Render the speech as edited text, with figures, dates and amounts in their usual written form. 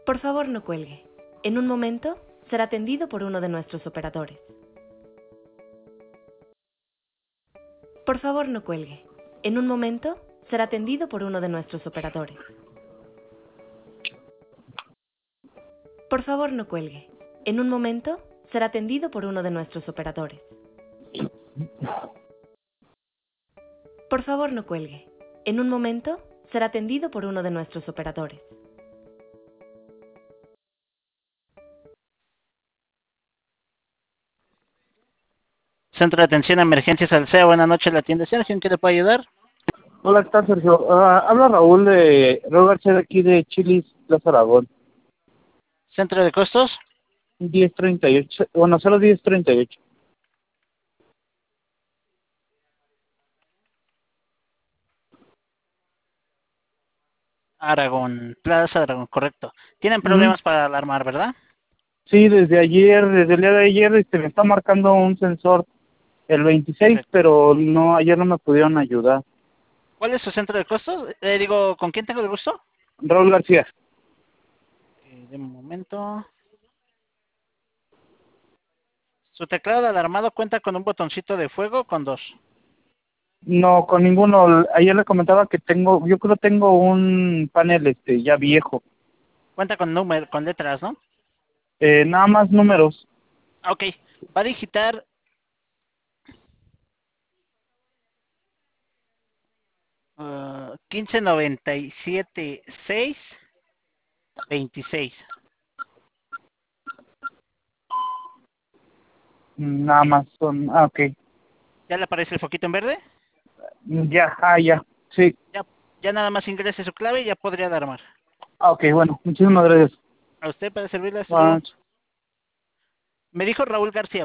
Por favor, no cuelgue. En un momento será atendido por uno de nuestros operadores. Por favor, no cuelgue. En un momento será atendido por uno de nuestros operadores. Por favor, no cuelgue. En un momento será atendido por uno de nuestros operadores. Por favor, no cuelgue. En un momento será atendido por uno de nuestros operadores. Centro de Atención a Emergencias Alsea, buenas noches, la tienda Sergio, ¿en qué le puedo ayudar? Hola, ¿qué tal, Sergio? Habla Raúl García de aquí de Chilis, Plaza Aragón. ¿Centro de costos? 1038, bueno, solo 1038. Aragón, Plaza Aragón, correcto. Tienen Ujú. problemas para alarmar, ¿verdad? Sí, desde el día de ayer, me está marcando un sensor el 26, Perfecto. pero no, ayer no me pudieron ayudar. ¿Cuál es su centro de costos? Digo, ¿con quién tengo el gusto? Raúl García. De un momento. Su teclado de alarmado cuenta con un botoncito de fuego o con dos. No, con ninguno. Ayer le comentaba que yo creo tengo un panel ya viejo. Cuenta con letras, ¿no? Nada más números. Ok, va a digitar 1597-626. Nada más son, ok. ¿Ya le aparece el foquito en verde? Ya, ya, sí. Ya, ya nada más ingrese su clave y ya podría alarmar. Ok, bueno, muchísimas gracias. A usted para servirle, hasta luego. Ah, Me dijo Raúl García.